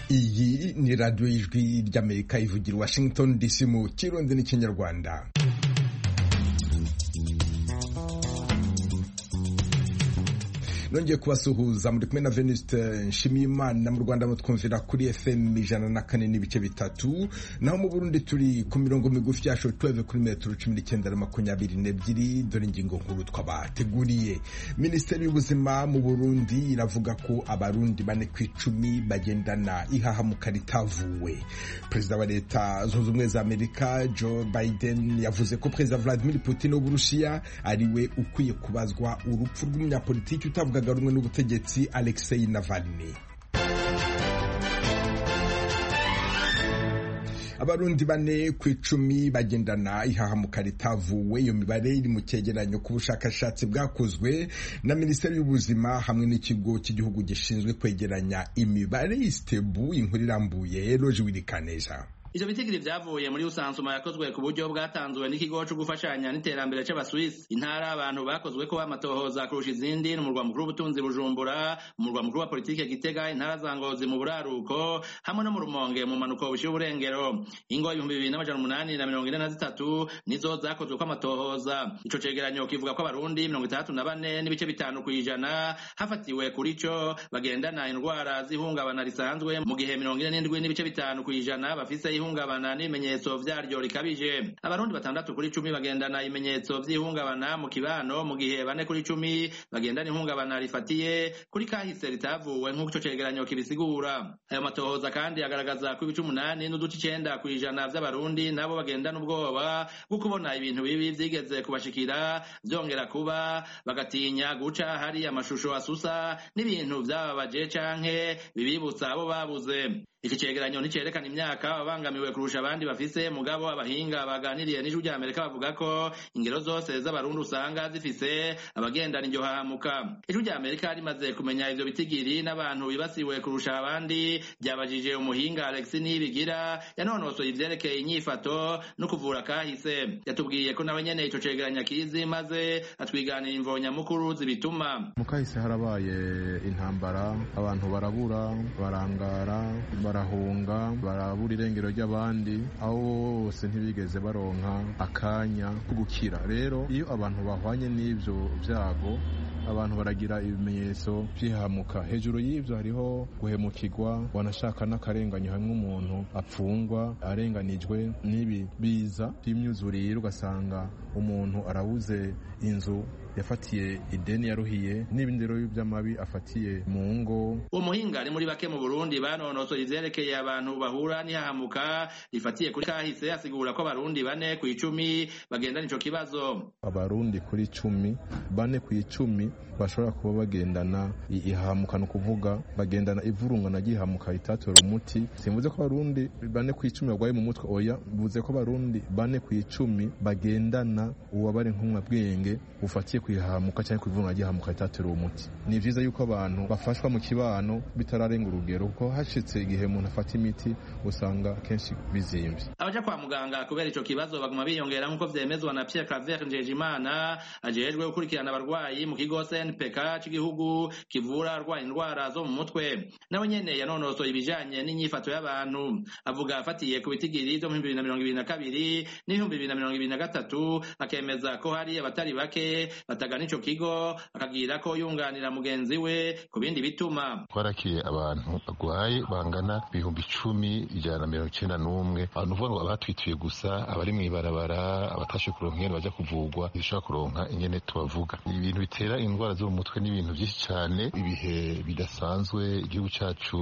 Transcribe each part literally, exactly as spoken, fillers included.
Iyi ni radiyo y'ijwi ry'Amerika ivugira i Washington D C mu Kirundi n'Ikinyarwanda. Nongeye kubasuhuza muri kumwe na Venuste Nshimiyimana. Mu Rwanda mutwumvira kuri F M ijana na kane n'ibice bitatu, naho mu Burundi turi ku mirongo migufi ya shortwave kuri metero cumi n'icyenda na makumyabiri n'ebyiri. Dore ingingo nkuru twabateguriye. Minisiteri y'Ubuzima mu Burundi iravuga ko abarundi bane ku icumi bagendana ihahamuka ritavuwe. Perezida wa Leta Zunze Ubumwe za Amerika Joe Biden yavuze ko Perezida Vladimir Putin w'Uburusiya ariwe ukwiye kubazwa urupfu rw'umunyapolitiki utavuga rumwe n'ubutegetsi Alexei Navalny. Abarundi bane ku icumi bagendana ihahamuka ritavuwe. Iyo mibare iri mu cyegeranyo ku bushakashatsi bwakozwe na Minisiteri y'Ubuzima hamwe n'ikigo cy'igihugu gishinzwe kwegeranya imibare Istebu. Inkuru irambuye Eloge Wirikaneza. Ivyo bitigiri vyavuye muri usansuma yakozwe ku buryo bwatanzwe n'ikigo cyo gufashanya n'iterambere c'abaswisi. Intara abantu bakozwe ko amatohoza kurusha izindi n'umurwa mukuru w'ubutunzi Bujumbura, umurwa mukuru wa politike Gitega, intara za Ngozi mu buraruko hamwe no mu Rumonge mu manuko bushira uburengero. Ingo ibihumbi bibiri n'amajana umunani na mirongo ine na zitatu nizo zakozwe ko amatohoza. Ico cegeranyo kivuga ko abarundi mirongo itandatu na bane n'ibice bitanu kw'ijana hafatiwe kuri co bagendana indwara z'ihungabana risanzwe, mu gihe mirongo ine n'indwi n'ibice bitanu kw'ijana bafise ihungabana n'ibimenyetso vyaryo rikabije. Abarundi batandatu kuri cumi bagendana ibimenyetso vy'ihungabana mu kibano, mu gihe bane kuri cumi bagendana ihungabana rifatiye kuri kahise ritavuwe nk'uko ico cegeranyo kibisigura. Ayo matohoza kandi agaragaza ko ibice umunani n'uduce icenda kw'ijana vy'abarundi nabo bagendana ubwoba bwo kubona ibintu bibi vyigeze kubashikira vyongera kuba, bagatinya guca hari amashusho asusa n'ibintu vyababaje canke bibibutsa abo babuze. Iki cegeranyo nticerekana imyaka abangamiwe kurusha abandi bafise, mugabo abahinga baganiriye n'ijwi rya Amerika bavuga ko ingero zose z'abarundi usanga zifise abagendana iryo hahamuka. Ijwi rya Amerika rimaze kumenya ivyo bitigiri n'abantu bibasiwe kurusha abandi, ryabajije umuhinga Alexis Nibigira yanonosoye ivyerekeye inyifato no kuvura kahise. Yatubwiye ko nawe nyene ico cegeranyo kizi, maze atwiganira imvo nyamukuru zibituma. Mu kahise harabaye intambara, abantu barabura, barangara, barahunga, barabura irengero ry'abandi, aho bose ntibigeze baronka akanya ko gukira. Rero iyo abantu bahwanye n'ivyo vyago, abantu baragira ibimenyetso vy'ihahamuka. Hejuru y'ivyo hariho guhemukirwa, wanashaka n'akarenganyo, hamwe umuntu apfungwa arenganijwe n'ibi biza vy'imyuzurire, ugasanga umuntu arabuze inzu yafatiye ideni yaruhiye, n'ibindi rero by'amabi afatiye mu ngo. Uwo muhinga ari muri bake mu Burundi banonosoye ivyerekeye abantu bahura n'ihahamuka rifatiye kuri kahise, asigura ko abarundi bane ku icumi bagendana ico kibazo. Abarundi kuri cumi, bane ku icumi bashobora kuba bagendana ihahamuka, no kuvuga bagendana ivurungana ry'ihahamuka ritatora umuti. Simvuze ko abarundi bane ku icumi bagwaye mu mutwe, oya, mvuze ko abarundi bane ku icumi bagendana uwabare nkumwa bwenge bufatiye kwihahamuka cyangwa kwivunga gihamuka ritatora umuti. Ni vyiza yuko abantu bafashwa mu kibano bitararenga urugero, kuko hashitse igihe umuntu afata imiti usanga kenshi bizimvye. Abaja kwa muganga kubera ico kibazo baguma biyongera nk'uko vyemezwa na Pierre Claver Njejimana ajejwe gukurikirana abarwayi mu kigo C N P K c'igihugu kivura arwaye indwara zo mu mutwe. Nawe nyene yanonosoye ibijanye n'inyifato y'abantu, avuga afatiye ku bitigiri vyo mu bibiri na mirongo ibiri na kabiri n'ibihumbi bibiri na mirongo ibiri na gatatu, akemeza ko hari abatari bake batagana ico kigo, akagira ko yunganira mugenzi we ku bindi bituma. Twarakiye abantu bagwaye bangana ibihumbi icumi ijana na mirongo icenda n'umwe. Abantu uvuga ngo abatwituye gusa, abari mw'ibarabara, abatashe kuronka ingene baja kuvugwa, ntibishobora kuronka ingene tubavuga. Ibintu bitera indwara zo mu mutwe n'ibintu vyinshi cane. Ibihe bidasanzwe igihugu cacu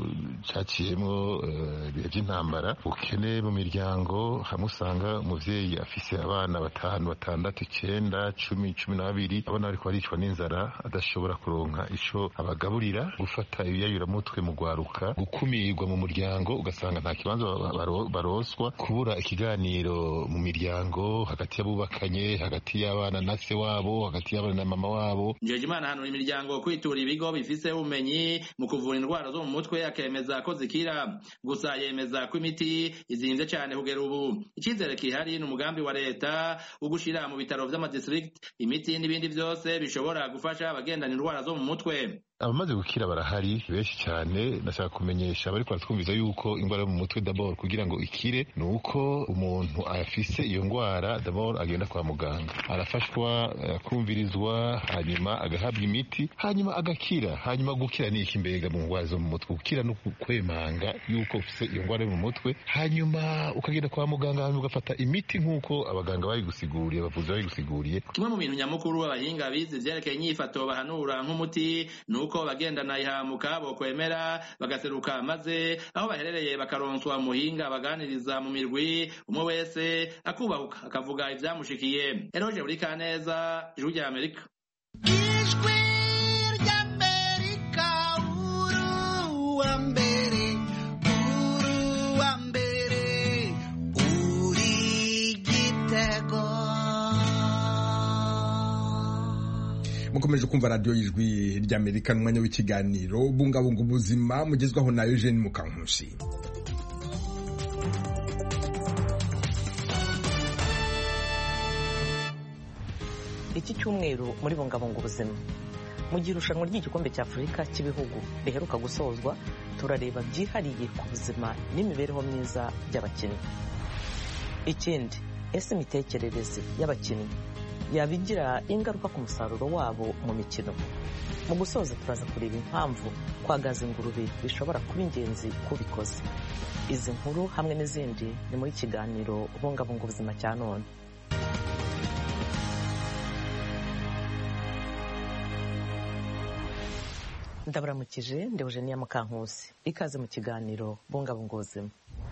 caciyemwo, ibihe vy'intambara, ubukene mu miryango, hamwe usanga umuvyeyi afise abana batanu, batandatu, icenda, cumi, cumi na babiri, abana bariko baricwa n'inzara, adashobora kuronka ico abagaburira, gufata ibiyayuramutwe mu gwaruka, gukumirwa mu muryango, ugasanga nta kibanza baroswa, kubura ikiganiro mu miryango hagati y'abubakanye, hagati y'abana na se wabo, hagati y'abana na mama wabo. Njejimana hanura imiryango kwitura ibigo bifise ubumenyi mu kuvura indwara zo mu mutwe, akemeza ko zikira. Gusa yemeza ko imiti izinze cane kugera ubu. Icizere kihari n'umugambi wa leta wo gushira mu bitaro vy'amadistrict imiti n'ibindi vyose bishobora gufasha abagendana indwara zo mu mutwe. abamaze gukira barahari benshi cyane. Nashaka kumenyesha bari kwatwumviza yuko ingwara yo mu mutwe d'abord kugira ngo ikire nuko umuntu afise iyo ngwara d'abord agenda kwa muganga, arafashwa kumvirizwa, hanyuma agahabwa imiti, hanyuma agakira. Hanyuma gukira ni iki mbega mu ngwara zo mu mutwe? Gukira no kwemanga yuko ufise iyo ngwara yo mu mutwe, hanyuma ukagenda kwa muganga, hanyuma ugafata imiti nk'uko abaganga babigusiguriye, abavuzi babigusiguriye. Kimwe mu bintu nyamukuru abahinga bize ivyerekeye inyifato bahanura nk'umuti nuko bagendana ihamuka bo kwemera bagaseruka, maze aho baherereye bakaronswa muhinga baganiriza mu mirwi, umwe wese akubahuka akavuga ivyamushikiye. Eroje buri kaneza, Ijwi rya Amerika. Ijwi rya Amerika, uru wa mbere, uru wa mbere, uri Gitego. Mukomeje kumva radio y'Ijwi rya Amerika, n'umwanya w'ikiganiro bungabunga ubuzima mugezwaho na Eugene Mukankusi. Iki cyumweru muri bungabunga ubuzima, mu gihe irushanwa ry'igikombe cya Afurika cy'ibihugu riheruka gusozwa, turareba byihariye ku buzima n'imibereho myiza by'abakinnyi. Ikindi, ese imitekerereze y'abakinnyi yabigira ingaruka ku musaruro wabo mu mikino? Mu gusoza turaza kureba impamvu kwagaza ingurube bishobora kuba ingenzi kubikoze. Izi nkuru hamwe n'izindi ni muri kiganiro bungabunga ubuzima cya none. Ndabaramukije, ndi Eugenia Mukankusi. Ikaze mu kiganiro bungabunga ubuzima.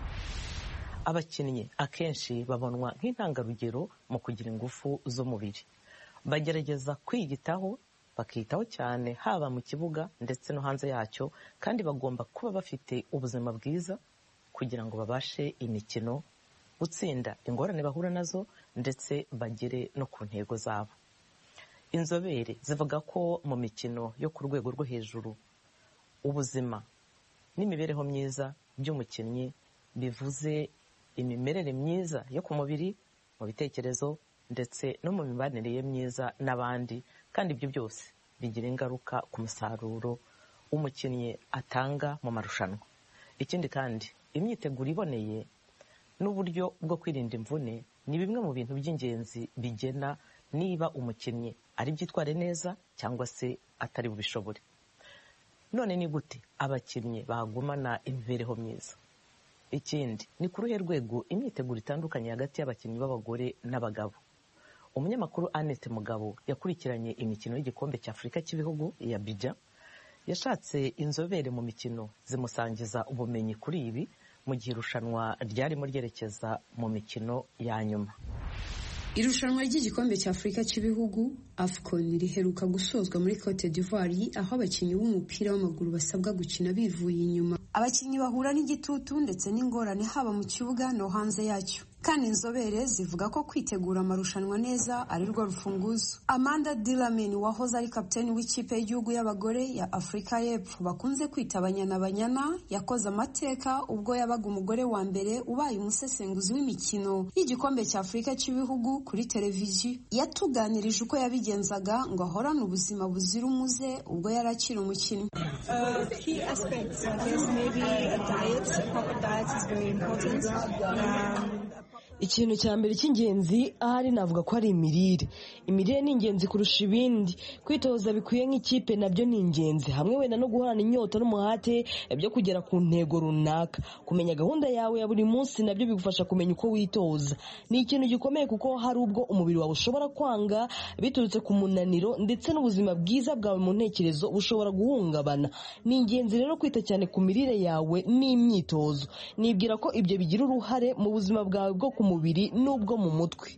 Abakinnyi akenshi babonwa nk'intangarugero mu kugira ingufu z'umubiri. Bagerageza kwiyitaho, bakitaho cyane haba mu kibuga ndetse no hanze yacyo, kandi bagomba kuba bafite ubuzima bwiza kugira ngo babashe imikino, gutsinda ingorane bahura nazo ndetse bagere no ku ntego zabo. Inzobere zivuga ko mu mikino yo ku rwego rwo hejuru, ubuzima n'imibereho myiza by'umukinnyi bivuze imimerere myiza yo ku mubiri, mu bitekerezo ndetse no mu mibanire ye myiza n'abandi, kandi ibyo byose bigira ingaruka ku musaruro umukinnyi atanga mu marushanwa. Ikindi kandi, imyiteguro iboneye n'uburyo bwo kwirinda imvune ni bimwe mu bintu by'ingenzi bigena niba umukinnyi ari byitware neza cyangwa se atari bubishobore. None ni gute abakinnyi bagumana imibereho myiza? Ikindi, ni ku ruhe rwego imyiteguro itandukanye hagati y'abakinnyi b'abagore n'abagabo? Umunyamakuru Annette Mugabo yakurikiranye imikino y'igikombe cya Afurika cy'ibihugu ya Abidjan, yashatse inzobere mu mikino zimusangiza ubumenyi kuri ibi mu gihe irushanwa ryarimo ryerekeza mu mikino ya nyuma. Irushanwa ry'igikombe cya Afurika cy'ibihugu AFCON riheruka gusozwa muri Cote d'Ivoire, aho abakinnyi b'umupira w'amaguru basabwa gukina bivuye inyuma. Abakinnyi bahura n'igitutu ndetse n'ingorane haba mu kibuga no hanze yacyo, kandi inzobere zivuga ko kwitegura amarushanwa neza ari rwo rufunguzo. Amanda Dlamini wahoze ari kapiteni w'ikipe y'igihugu y'abagore ya Afurika y'Epfo bakunze kwita Banyana, yakoze amateka ubwo yabaga umugore wa mbere ubaye umusesenguzi w'imikino y'igikombe cya Afurika cy'ibihugu kuri televiziyo. Yatuganirije uko yabigenzaga ngo ahorane ubuzima buzira umuze ubwo yari akiri umukinnyi. Uh, key aspects, I guess maybe a diet, proper diet is very important. Um, Ikintu cya mbere cy'ingenzi ahari navuga ko ari imirire. Imirire ni ingenzi kurusha ibindi. Kwitoza bikwiye nk'ikipe nabyo ni ingenzi, hamwe wenda no guhorana inyota n'umuhate byo kugera ku ntego runaka. Kumenya gahunda yawe ya buri munsi nabyo bigufasha kumenya uko witoza. Ni ikintu gikomeye kuko hari ubwo umubiri wawe ushobora kwanga biturutse ku munaniro, ndetse n'ubuzima bwiza bwawe mu ntekerezo bushobora guhungabana. Ni ingenzi rero kwita cyane ku mirire yawe n'imyitozo. Nibwira ko ibyo bigira uruhare mu buzima bwawe bwo ku mubiri n'ubwo mu mutwe.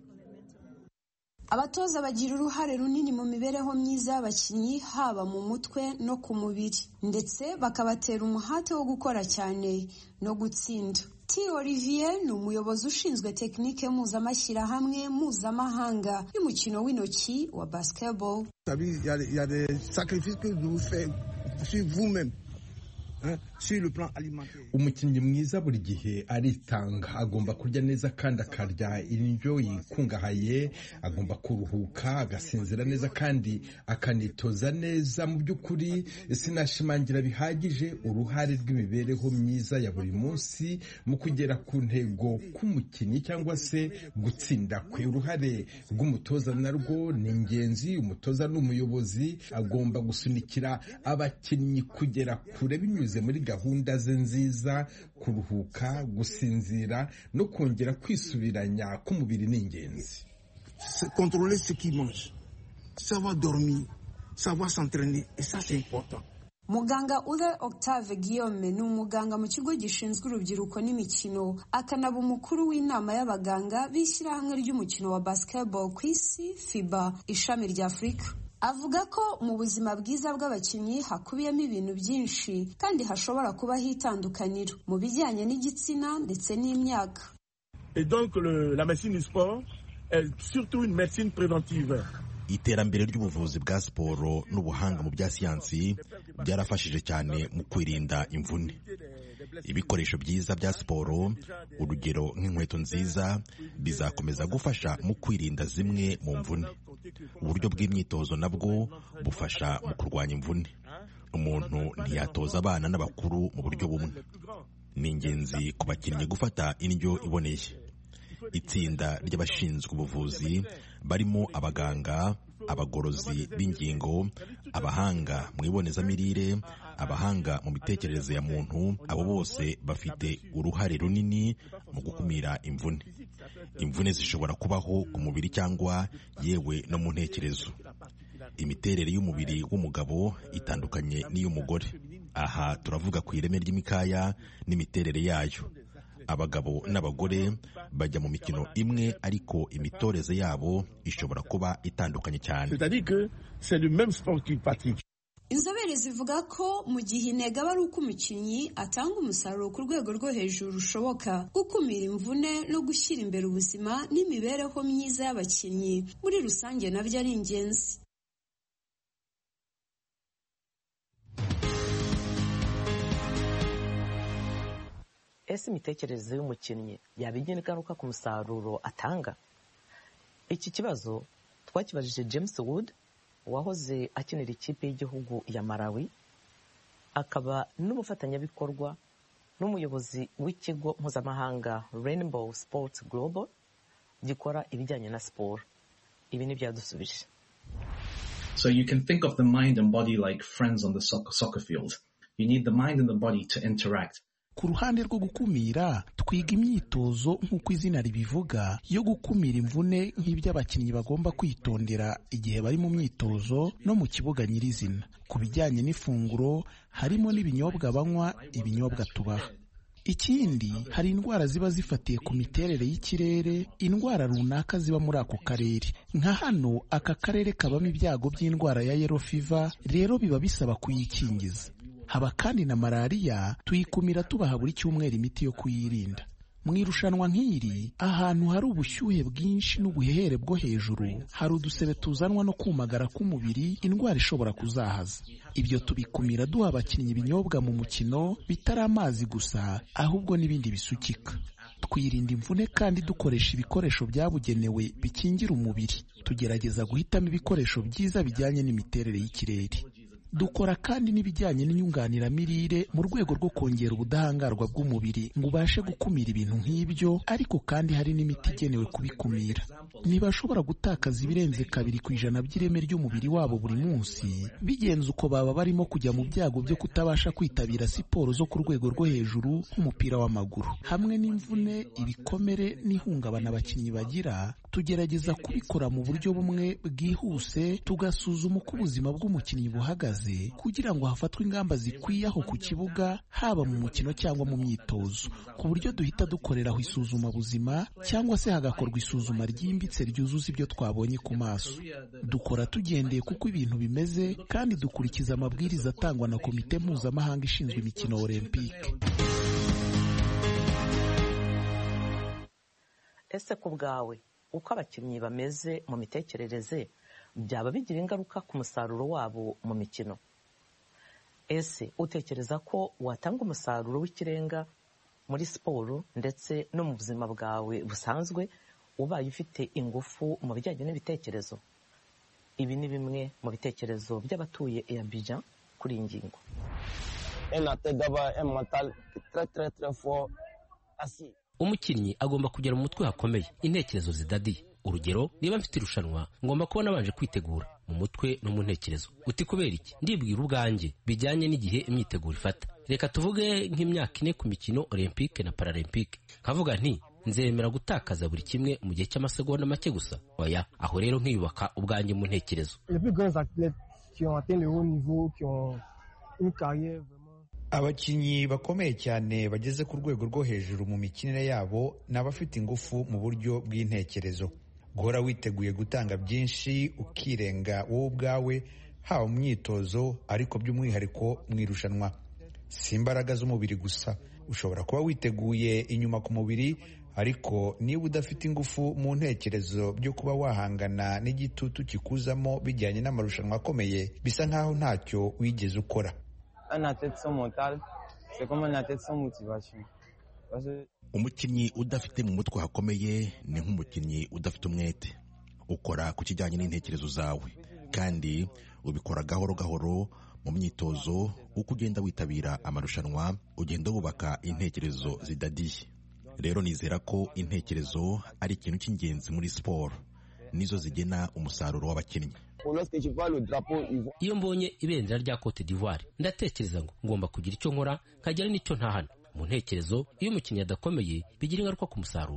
Abatoza bagira uruhare runini mu mibereho myiza y'abakinnyi, haba mu mutwe no ku mubiri, ndetse bakabatera umuhate wo gukora cyane no gutsinda. T. Olivier ni umuyobozi ushinzwe tekinike mpuzamahanga mpuzamahanga y'umukino w'intoki wa basketball. Il y a des sacrifices que vous faites sur vous-même. umukinnyi mwiza buri gihe aritanga, agomba kurya neza kandi akarya indyo yikungahaye, agomba kuruhuka, agasinzira neza kandi akanitoza neza. Mu by'ukuri sinashimangira bihagije uruhare rw'imibereho myiza ya buri munsi mu kugera ku ntego k'umukinnyi cyangwa se gutsinda kwe. Uruhare rw'umutoza narwo ni ingenzi. Umutoza n'umuyobozi agomba gusunikira abakinnyi kugera kure binyuze muri gahunda ze nziza. Kuruhuka, gusinzira no kongera kwisubiranya k'umubiri ni ingenzi. Contrôler ce qui mange, savoir dormir, savoir s'entraîner, et ça c'est important. Muganga Ule Octave Guillaume ni umuganga mu kigo gishinzwe urubyiruko n'imikino, akanaba umukuru w'inama y'abaganga b'ishyirahamwe ry'umukino wa basketball ku isi FIBA ishami rya Afurika. Avuga ko mu buzima bwiza bw'abakinnyi hakubiyemo ibintu byinshi kandi hashobora kuba hitandukaniro mu bijyanye n'igitsina ndetse n'imyaka. Et donc le, la médecine du sport est surtout une médecine préventive. Iterambere ry'ubuvuzi bwa siporo n'ubuhanga mu bya siyansi byarafashije cyane mu kwirinda imvune. Ibikoresho byiza bya siporo, urugero nk'inkweto nziza, bizakomeza gufasha mu kwirinda zimwe mu mvune. Uburyo bw'imyitozo nabwo bufasha mu kurwanya imvune. Umuntu ntiyatoza abana n'abakuru mu buryo bumwe. Ni ingenzi ku bakinnyi gufata indyo iboneye. Itsinda ry'abashinzwe ubuvuzi barimo abaganga, abagorozi b'ingingo, abahanga mu ibonezamirire, abahanga mu mitekerereze ya muntu, abo bose bafite uruhare runini mu gukumira imvune. Imvune zishobora kubaho ku mubiri cyangwa yewe no mu ntekerezo. Imiterere y'umubiri w'umugabo itandukanye n'iy'umugore. Aha turavuga ku ireme ry'imikaya n'imiterere yayo. Abagabo n'abagore bajya mu mikino imwe ariko imitoreze yabo ishobora kuba itandukanye cyane. Inzobere zivuga ko mu gihe intego aba ari uko umukinnyi atanga umusaruro ku rwego rwo hejuru rushoboka, gukumira imvune no gushyira imbere ubuzima n'imibereho myiza y'abakinnyi muri rusange nabyo ari ingenzi. Ese imitekerereze y'umukinnyi yaba igira ingaruka ku musaruro atanga? Iki kibazo twakibajije James Wood wahoze akinira ikipe y'igihugu ya Malawi, akaba n'umufatanyabikorwa n'umuyobozi w'ikigo mpuzamahanga Rainbow Sports Global gikora ibijyanye na siporo. Ibi ni byadusubije. So you can think of the mind and body like friends on the soccer, soccer field. You need the mind and the body to interact. Ku ruhande rwo gukumira, twiga imyitozo nk'uko izina ribivuga yo gukumira imvune nk'ibyo abakinnyi bagomba kwitondera igihe bari mu myitozo no mu kibuga nyirizina. Ku bijyanye n'ifunguro harimo n'ibinyobwa banywa, ibinyobwa tubaha. Ikindi, hari indwara ziba zifatiye ku miterere y'ikirere, indwara runaka ziba muri ako karere. Nka hano aka karere kabamo ibyago by'indwara ya yellow fever, rero biba bisaba kuyikingiza. Haba kandi na malariya, tuyikumira tubaha buri cyumweru imiti yo kuyirinda. Mu irushanwa nk'iri, ahantu hari ubushyuhe bwinshi n'ubuhehere bwo hejuru, hari udusebe tuzanwa no kumagara k'umubiri, indwara ishobora kuzahaza. Ibyo tubikumira duha abakinnyi ibinyobwa mu mukino bitari amazi gusa, ahubwo n'ibindi bisukika. Twirinda imvune kandi dukoresha ibikoresho byabugenewe bikingira umubiri. Tugerageza guhitamo ibikoresho byiza bijyanye n'imiterere y'ikirere. Dukora kandi n'ibijyanye n'inyunganiramirire mu rwego rwo kongera ubudahangarwa bw'umubiri ngo ubashe gukumira ibintu nk'ibyo, ariko kandi hari n'imiti igenewe kubikumira. Ntibashobora gutakaza ibirenze kabiri ku ijana by'ireme ry'umubiri wabo buri munsi, bigenze uko baba barimo kujya mu byago byo kutabasha kwitabira siporo zo ku rwego rwo hejuru nk'umupira w'amaguru. Hamwe n'imvune, ibikomere n'ihungabana abakinnyi bagira, tugerageza kubikora mu buryo bumwe bwihuse, tugasuzuma uko ubuzima bw'umukinnyi buhagaze kugira ngo hafatwe ingamba zikwiye aho ku kibuga, haba mu mukino cyangwa mu myitozo, ku buryo duhita dukoreraho isuzuma buzima cyangwa se hagakorwa isuzuma ryimbitse ryuzuza ibyo twabonye ku maso. Dukora tugendeye kuko ibintu bimeze kandi dukurikiza amabwiriza atangwa na komite mpuzamahanga ishinzwe imikino olympique. Ese ku bwawe uko abakinnyi bameze mu mitekerereze byaba bigira ingaruka ku musaruro wabo mu mikino? ese utekereza ko watanga umusaruro w'ikirenga muri siporo ndetse no mu buzima bwawe busanzwe ubaye ufite ingufu mu bijyanye n'ibitekerezo? Ibi ni bimwe mu bitekerezo by'abatuye Abidjan kuri iyi ngingo. Umukinnyi agomba kugera mu mutwe hakomeye, intekerezo zidadiye. Urugero, niba mfite irushanwa ngomba kuba nabanje kwitegura mu mutwe no mu ntekerezo. Uti kubera iki? Ndibwira ubwanjye bijyanye n'igihe imyiteguro ifata. Reka tuvuge nk'imyaka ine ku mikino Olympique na Paralympique. Nkavuga nti nzemera gutakaza buri kimwe mu gihe cy'amasegonda make gusa. Oya, aho rero nkiyubaka ubwanjye mu ntekerezo. Abakinnyi bakomeye cyane bageze ku rwego rwo hejuru mu mikinire yabo ni abafite ingufu mu buryo bw'intekerezo. Guhora witeguye gutanga byinshi ukirenga wowe ubwawe, haba mu myitozo ariko by'umwihariko mu irushanwa. Si imbaraga z'umubiri gusa, ushobora kuba witeguye inyuma ku mubiri, ariko niba udafite ingufu mu ntekerezo byo kuba wahangana n'igitutu kikuzamo bijyanye n'amarushanwa akomeye, bisa nkaho ntacyo wigeze ukora. Umukinnyi udafite mu mutwe hakomeye ni nk'umukinnyi udafite umwete. Ukora ku kijyanye n'intekerezo zawe kandi ubikora gahoro gahoro mu myitozo. Uko ugenda witabira amarushanwa ugenda wubaka intekerezo zidadiye. Rero nizera ko intekerezo ari ikintu cy'ingenzi muri siporo, nizo zigena umusaruro w'abakinnyi. Iyo mbonye ibendera rya Cote d'Ivoire ndatekereza ngo ngomba kugira icyo nkora nkagera n'icyo ntahana. Mu ntekerezo, iyo umukinnyi adakomeye bigira ingaruka ku musaruro.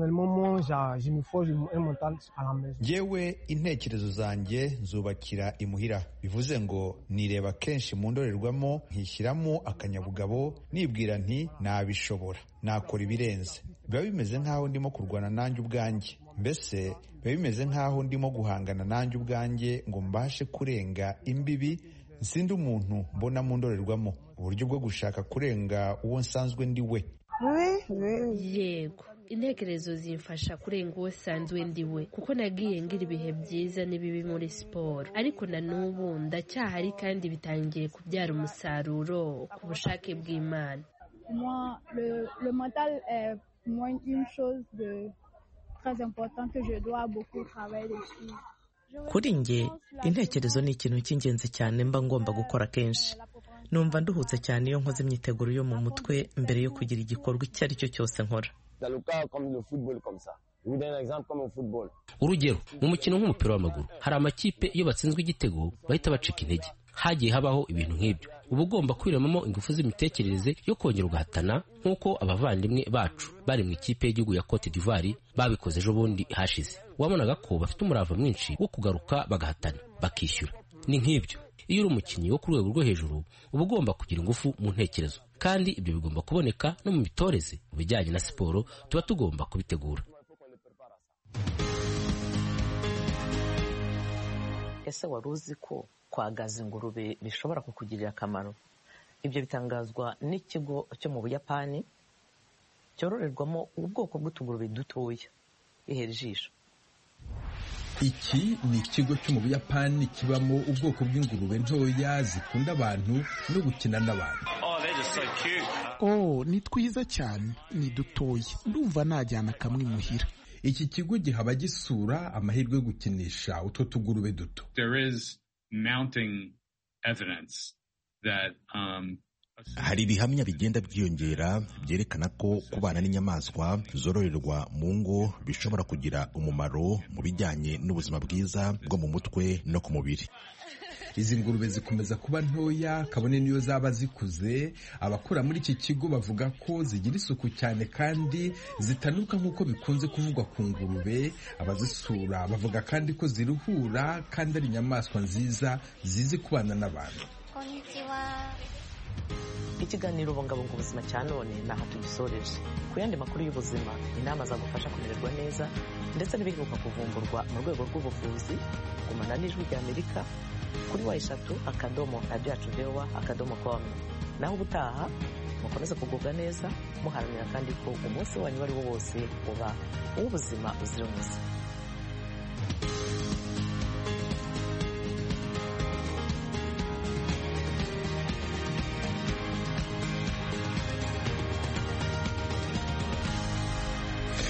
Yewe intekerezo zanjye nzubakira imuhira, bivuze ngo nireba kenshi mu ndorerwamo, nkishyiramo akanyabugabo, nibwira nti nabishobora, nakora ibirenze. Biba bimeze nk'aho ndimo kurwana nanjye ubwanjye, mbese biba bimeze nk'aho ndimo guhangana nanjye ubwanjye ngo mbashe kurenga imbibi nsinde umuntu mbona mu ndorerwamo, uburyo bwo gushaka kurenga uwo nsanzwe ndi we. Yego, intekerezo zimfasha kurenga uwo nsanzwe ndi we, kuko nagiye ngira ibihe byiza n'ibibi muri siporo, ariko na n'ubu ndacyahari kandi bitangiye kubyara umusaruro ku bushake bw'Imana. Moi, le, le mental est moi une chose de très importante que je dois beaucoup travailler dessus. Kuri nge intekerezo ni ikintu cy'ingenzi cyane mba ngomba gukora kenshi. Numva nduhutse cyane iyo nkoze imyiteguro yo mu mutwe mbere yo kugira igikorwa icyo ari cyo cyose nkora. Urugero, mu mukino nk'umupira w'amaguru hari amakipe iyo batsinzwe igitego bahita bacika intege. Hagiye habaho ibintu nk'ibyo. Uba ugomba kwiremamo ingufu z'imitekerereze yo kongera ugahatana, nk'uko abavandimwe bacu bari mu ikipe y'igihugu ya Cote d'Ivoire babikoze ejo bundi hashize. Wabonaga ko bafite umurava mwinshi wo kugaruka bagahatana bakishyura. Ni nk'ibyo, iyo uri umukinnyi wo ku rwego rwo hejuru uba ugomba kugira ingufu mu ntekerezo, kandi ibyo bigomba kuboneka no mu mitoreze. Mu bijyanye na siporo tuba tugomba kubitegura. Ese wari uzi ko kwagaza ingurube bishobora kukugirira akamaro? Ibyo bitangazwa n'ikigo cyo mu Buyapani cyororerwamo ubwoko bw'utugurube dutoya. Ihera ijisho. Iki ni ikigo cyo mu Buyapani kibamo ubwoko bw'ingurube ntoya zikunda abantu no gukina n'abantu. Oh, ni twiza cyane, ni dutoya. Ndumva najyana kamwe imuhira. Iki kigo gihaba gisura amahirwe yo gukinisha utwo tugurube duto. There is mounting evidence that um hari ibihamya bigenda byiyongera byerekana ko kubana n'inyamaswa zororerwa mu ngo bishobora kugira umumaro mu bijyanye n'ubuzima bwiza bwo mu mutwe no ku mubiri. Izi ngurube zikomeza kuba ntoya kabone niyo zaba zikuze. Abakora muri iki kigo bavuga ko zigira isuku cyane kandi zitanuka nk'uko bikunze kuvugwa ku ngurube. Abazisura bavuga kandi ko ziruhura kandi ari inyamaswa nziza zizi kubana n'abantu. Ikiganiro bungabunga ubuzima cya none naho tugisoreje. Ku yandi makuru y'ubuzima, inama zagufasha kumererwa neza ndetse n'ibiheruka kuvumburwa mu rwego rw'ubuvuzi, gumana n'Ijwi ry'Amerika kuri wa eshatu akadomo radio yacu vewa akadomo com. Naho ubutaha mukomeze kugubwa neza, muharanira kandi ko umunsi wanyu wari wo wose uba uw'ubuzima buzira umuze.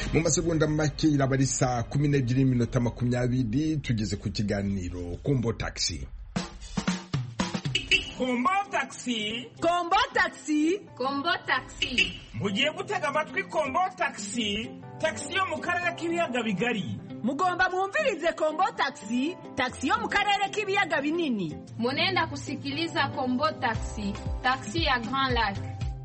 mu masegonda make iraba ari saa kumi n'ebyiri n'iminota makumyabiri tugeze ku kiganiro Kombo Taxi. Kombo Taxi. Kombo Taxi. Kombo Taxi. Mugiye gutega amatwi Kombo Taxi. Taxi yo mu karere k'ibiyaga bigari. Mugomba mwumvirize Kombo Taxi. Taxi yo mu karere k'ibiyaga binini. Munenda kusikiliza Kombo Taxi. Taxi ya Grand Lac.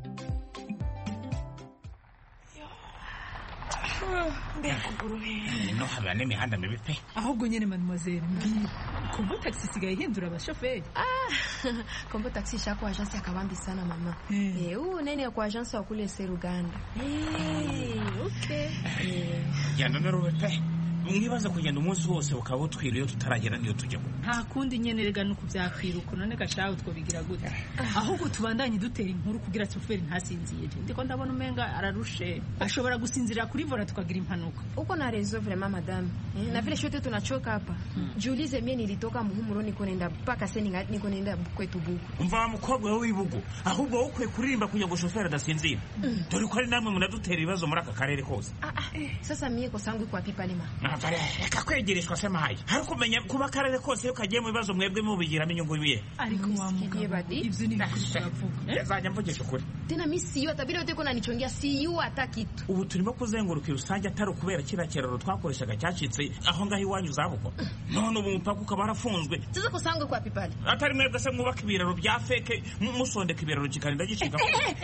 No haba n'imihanda mibi pe. Ahubwo nyene mademoiselle mbwira. Kombo Taxi sigaye hindura abashoferi. Ah, Kombo Taxi shako agence yakabambi sana mama. Eh, huu nene kwa agence wa kule Seruganda. Eh, okay. Eh, ya none ruwe pe. Mwibaza kugenda umunsi wose ukaba utwiriye tutaragera niyo tujyamo. Nta kundi nyene rega nuko byakwiruka none gashaho twobigira gute. Ahubwo tubandanye dutera inkuru kugira chauffeur ntasinziye. Ndiko ndabona umenga ararushe. Ashobora gusinzira kuri vora tukagira impanuka. Uko na rezo vraiment madame. Eh, na vile shote tunachoka hapa. Jiulize mimi nilitoka muhumuro niko nenda mpaka seni niko nenda kwetu buku. Umva mukobwa we wibugo. Ahubwo ukwe kuririmba kugira ngo chauffeur adasinzira. Dore ko ari namwe munadutera ibibazo muri aka karere kose. Ah ah. Sasa mie ko sangu kwa pipa lima. Reka kwegereshwa se mahaye hari kumenya kuba karere kose yo kagiye mu bibazo mwebwe mubigira inyungu biye ariko wamugaye ivyo ni bikuvuga yazanya mvugisha ukuri tena mimi siyo atabiri yote ko nanichongia siyo hata kitu ubu turimo kuzenguruka rusange atari kubera kira kiraro twakoreshaga cyacitse aho ngaho iwanyu zabuko none ubu mpaka ukaba arafunzwe tuzo ko sangwe kwa pipali atari mwebwe se mwubaka ibiraro bya feke musondeka ibiraro kikarinda gicika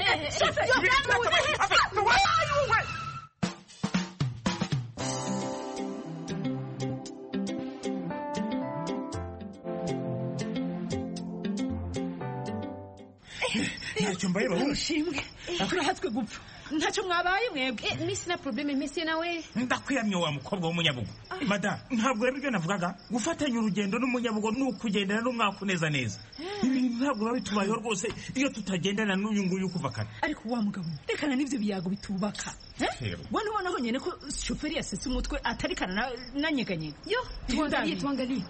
ntacyo mbaye bahu ushimwe turahatswe gupfa ntacyo mwabaye mwebwe mimi sina probleme mimi sina we ndakwiyamye wa mukobwa w'umunyabugo madam ntabwo rero ibyo navugaga gufatanya urugendo n'umunyabugo ni ukugendana n'umwaka neza neza ibi ntabwo biba bitubayeho rwose iyo tutagendana n'uyu nguyu kuva kare ariko wa mugabo rekana n'ivyo biyago bitubaka wani wanaho nyene ko shoferi yasetse umutwe atarikana nanyeganyega yo tuangalie tuangalie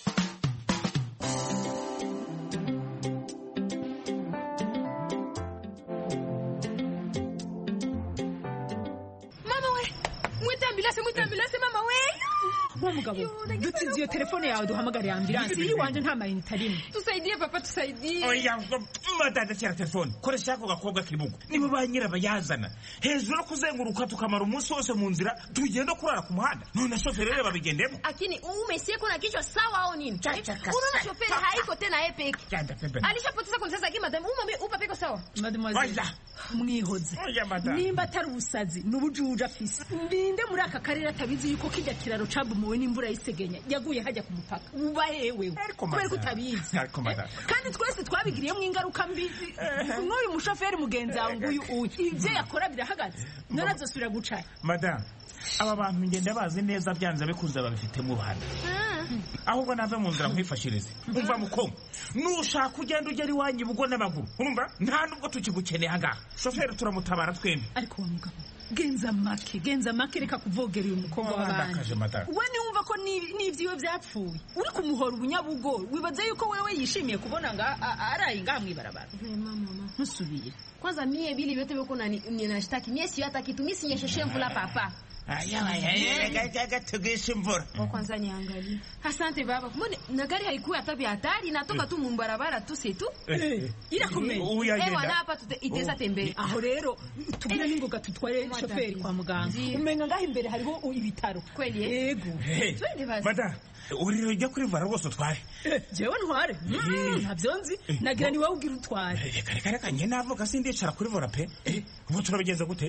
mugabo dutize iyo telefone yawe duhamagare ambulance iri wanje nta mayinite arimo tusaidie papa tusaidie oya madada cyera telefone koresha ako gakobwa kibugo nibo banyira bayazana hejuru no kuzenguruka tukamara umunsi wose mu nzira tugenda kurara ku muhanda none shoferi rero babigendemo akini umesie kuna kichwa sawa au nini unaona shoferi haiko tena epeki alishapoteza kwa sasa kima madam umambe upa peko sawa mademoiselle mwihoze nimba atari ubusazi n'ubujuja afise ndinde muri aka karere atabizi yuko kijya kiraro cabumowe n'imvura yisegenya yaguye hajya ku mupaka uba hewe kubera kutabizi kandi twese twabigiriyemo ingaruka mbi n'uyu mushoferi mugenzi wawe nguyu uyu ivyo yakora birahagaze narazosubira gucaye madam aba bantu ngenda bazi neza byanze bikuza babifitemo uruhare ahubwo nave mu nzira nkwifashirize umva mukomo nushaka ugenda ugera iwanyu bugo n'amaguru urumva nta nubwo tukigukeneye aha shoferi turamutabara twembi ariko mugabo genza make genza make reka kuvogera uyu mukobwa w'abandi we niwumva ko n'ivyiwe byapfuye uri kumuhora ubunyabugo wibaza yuko wewe yishimiye kubona nga araye nga mwibarabara ntusubire kwanza mie bili vyote viko na ninashtaki mie si hata kitu mimi sinyesheshe mvula papa aya aya gaga tugisha imvura kwa kwanza niangalie asante baba mbona na gari haikuwa hata vya hatari natoka tu mumbarabara tu setu ila kumenya eh wana hapa iteza tembea aho rero tubira ningoga tutwaye chauffeur kwa muganga umenga ngaho imbere hariho ibitaro kweli yego twende basi mada uri ujya kuri vara rwose utware jewe ntware ntabyo nzi nagira ni wowe ugira utware reka reka reka njye navuga sindicara kuri vara pe ubu turabigenza gute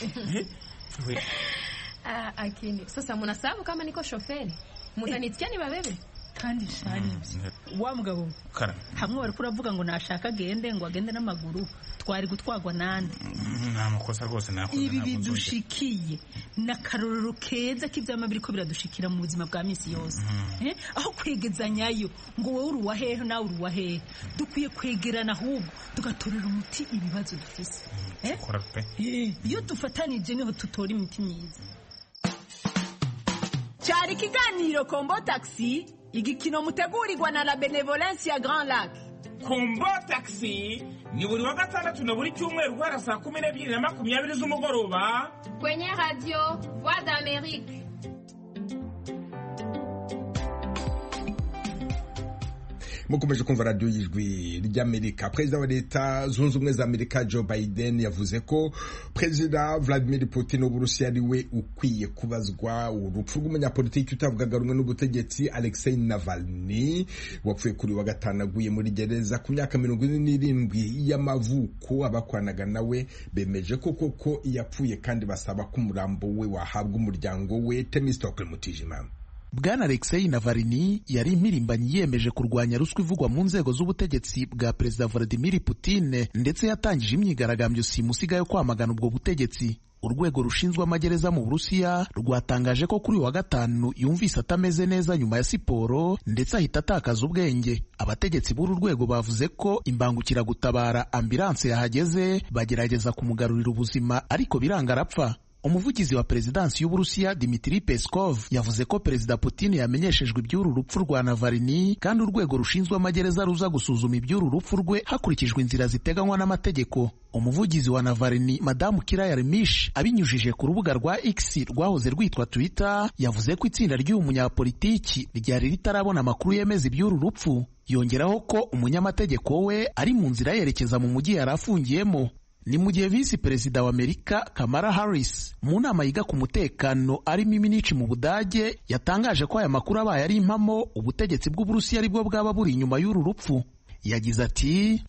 Ah, akini. Sasa munasabu kama niko shoferi. Mutanitikia ni babebe. Kandi shani. Wa mugabo. Kara. Hamwe bari kuravuga ngo nashaka agende ngo agende n'amaguru. Twari gutwagwa nande. Nta makosa rwose nakoze. Ibi bidushikiye. Na karorero keza k'ivyama biriko biradushikira mu buzima bwa misi yose. Eh? Aho kwegezanyayo ngo wowe uri wahehe nawe uri wahehe. Dukwiye kwegerana ahubwo tugatorera umuti ibibazo dufise. Eh? Korape. Iyo dufatanije niho tutora imiti myiza. Cyari kiganiro Kombo Taxi igikino mutegurirwa na la benevolence ya Grand Lac. Kombo Taxi ni buri wa gatandatu na buri cyumweru guhera saa kumi n'ebyiri na makumyabiri z'umugoroba kwenye radio Voix d'Amérique. mukomeje kumva radio y'ijwi ry'Amerika. Perezida wa leta zunze ubumwe za Amerika Joe Biden yavuze ko Perezida Vladimir Putin w'Uburusiya ari we ukwiye kubazwa urupfu rw'umunyapolitiki utavugaga rumwe n'ubutegetsi Alexei Navalny wapfuye kuri wa gatanu aguye muri gereza ku myaka mirongo ine n'irindwi y'amavuko. Abakoranaga nawe bemeje ko koko yapfuye kandi basaba ko umurambo we wahabwa umuryango we. Temistokle Mutijima. Bwana Alexei Navalny yari impirimbanyi yiyemeje kurwanya ruswa ivugwa mu nzego z'ubutegetsi bwa Perezida Vladimir Putin, ndetse yatangije imyigaragambyo simusiga yo kwamagana ubwo butegetsi. Urwego rushinzwe amagereza mu Burusiya rwatangaje ko kuri wa gatanu yumvise atameze neza nyuma ya siporo, ndetse ahita atakaza ubwenge. Abategetsi b'uru rwego bavuze ko imbangukiragutabara ambulance yahageze bagerageza kumugarurira ubuzima, ariko biranga arapfa. Umuvugizi wa Perezidansi y'Uburusiya Dmitry Peskov yavuze ko Perezida Putin yamenyeshejwe iby'uru rupfu rwa Navalny, kandi urwego rushinzwe amagereza ruza gusuzuma iby'uru rupfu rwe hakurikijwe inzira ziteganywa n'amategeko. Umuvugizi wa Navalny Madamu Kira Yarmish abinyujije ku rubuga rwa X rwahoze rwitwa Twitter yavuze ko itsinda ry'uyu munyapolitiki ryari ritarabona amakuru yemeza iby'uru rupfu. Yongeraho ko umunyamategeko we ari mu nzira yerekeza mu mujyi yari afungiyemo. Ni mu gihe Visi Perezida wa Amerika Kamala Harris mu nama yiga ku mutekano arimo iminici mu Budage yatangaje ko aya makuru abaye ari impamo ubutegetsi bw'Uburusiya aribwo bwaba buri inyuma y'uru rupfu. Yagize ati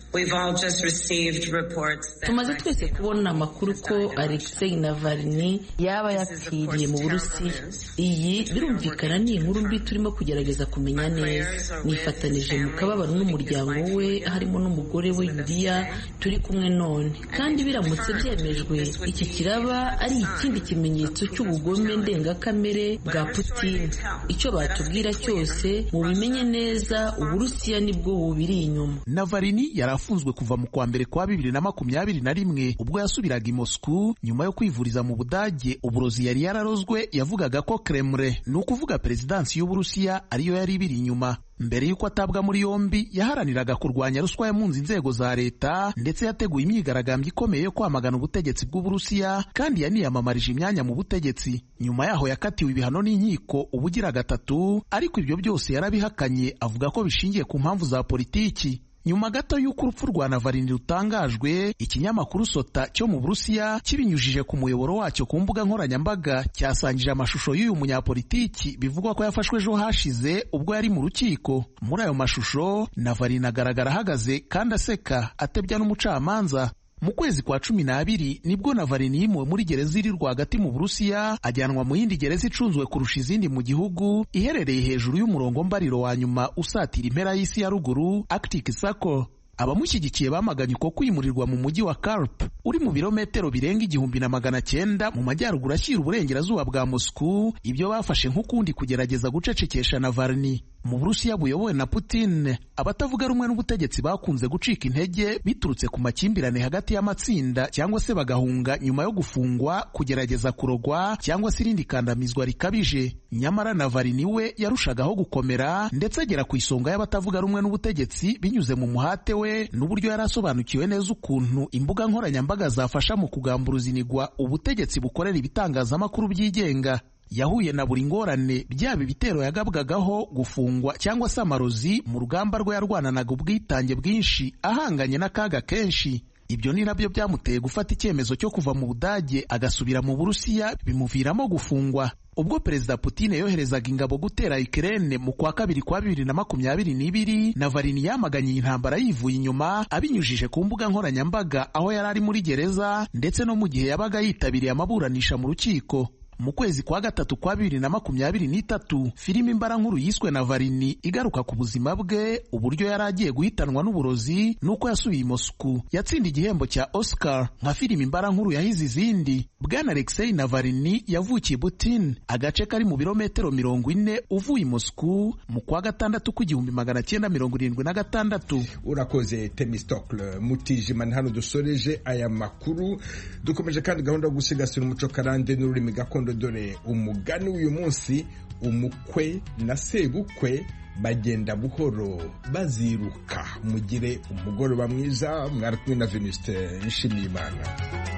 tumaze twese kubona amakuru ko Alexei Navalny yaba yapfiriye mu Burusiya. Iyi birumvikana ni inkuru mbi turimo kugerageza kumenya neza. Nifatanije mu kababaro n'umuryango we, harimo n'umugore we Yulia turi kumwe none, kandi biramutse byemejwe iki kiraba ari ikindi kimenyetso cy'ubugome ndengakamere bwa Putin. Icyo batubwira cyose mubimenye neza, Uburusiya nibwo bubiri inyuma. Navalny yarafunzwe kuva mu kwa mbere kwa bibiri na makumyabiri na rimwe ubwo yasubiraga i Moscow nyuma yo kwivuriza mu Budage uburozi yari yararozwe. Yavugaga ko Kremlin, ni ukuvuga Perezidansi y'Uburusiya, ariyo yari ibiri inyuma. Mbere y'uko atabwa muri yombi yaharaniraga kurwanya ruswa yamunze inzego za leta, ndetse yateguye imyigaragambyo ikomeye yo kwamagana ubutegetsi bw'Uburusiya, kandi yaniyamamarije imyanya mu butegetsi. Nyuma yaho yakatiwe ibihano n'inkiko ubugira gatatu, ariko ibyo byose yarabihakanye avuga ko bishingiye ku mpamvu za politiki. Nyuma gato y'uko urupfu rwa Navalny rutangajwe, ikinyamakuru Sota cyo mu Burusiya kibinyujije ku muyoboro wacyo ku mbuga nkoranyambaga cyasangije amashusho y'uyu munyapolitiki bivugwa ko yafashwe ejo hashize ubwo yari mu rukiko. Muri ayo mashusho Navalny agaragara ahagaze kandi aseka atebya n'umucamanza. Mu kwezi kwa cumi n'abiri nibwo Navalny yimuwe muri gereza iri rwagati mu Burusiya ajyanwa mu yindi gereza icunzwe kurusha izindi mu gihugu, iherereye hejuru y'umurongo mbariro wa nyuma usatira impera y'isi ya ruguru, Arctic Circle. Abamushyigikiye bamaganye uko kwimurirwa mu mujyi wa Karp uri mu birometero birenga igihumbi na magana cyenda mu majyaruguru ashyira uburengerazuba bwa Moscow, ibyo bafashe nk'ukundi kugerageza gucecekesha Navalny. Mu Burusiya buyobowe na Putin, abatavuga rumwe n'ubutegetsi bakunze gucika intege biturutse ku makimbirane hagati y'amatsinda, cyangwa se bagahunga nyuma yo gufungwa, kugerageza kurogwa, cyangwa se irindi kandamizwa rikabije. Nyamara Navalny we yarushagaho gukomera, ndetse agera ku isonga y'abatavuga rumwe n'ubutegetsi binyuze mu muhate we n'uburyo yari asobanukiwe neza ukuntu imbuga nkoranyambaga zafasha mu kugamburuza inigwa ubutegetsi bukorera ibitangazamakuru byigenga. Yahuye na buri ngorane, byaba ibitero yagabwagaho, gufungwa, cyangwa se amarozi mu rugamba rwe yarwananaga ubwitange bwinshi ahanganye n'akaga kenshi. Ibyo ni nabyo byamuteye gufata icyemezo cyo kuva mu Budage agasubira mu Burusiya, bimuviramo gufungwa. Ubwo Perezida Putin yoherezaga ingabo gutera Ukraine mu kwa kabiri kwa bibiri na makumyabiri n'ibiri, Navalny yamaganye intambara yivuye inyuma abinyujije ku mbuga nkoranyambaga aho yari ari muri gereza, ndetse no mu gihe yabaga yitabiriye amaburanisha mu rukiko. Mu kwezi kwa gatatu kwa bibiri na makumyabiri n'itatu, filime imbarankuru yiswe Navalny igaruka ku buzima bwe, uburyo yari agiye guhitanwa n'uburozi nuko yasubiye i Moscow, yatsinda igihembo cya Oscar nka filime imbarankuru yahize izindi. Bwana Alexei Navalny yavukiye Butin, agace kari mu birometero mirongo ine uvuye i Moscow, mu kwa gatandatu k'igihumbi magana cyenda mirongo irindwi na gatandatu. Urakoze Temistokle Mutijima. Hano dusoreje aya makuru. Dukomeje kandi gahunda yo gusigasira umuco karande n'ururimi gakondo. Dore umugani uyu munsi umukwe na sebukwe bagenda buhoro baziruka. Mugire umugoroba mwiza. Mwari kumwe na Venuste Nshimiyimana.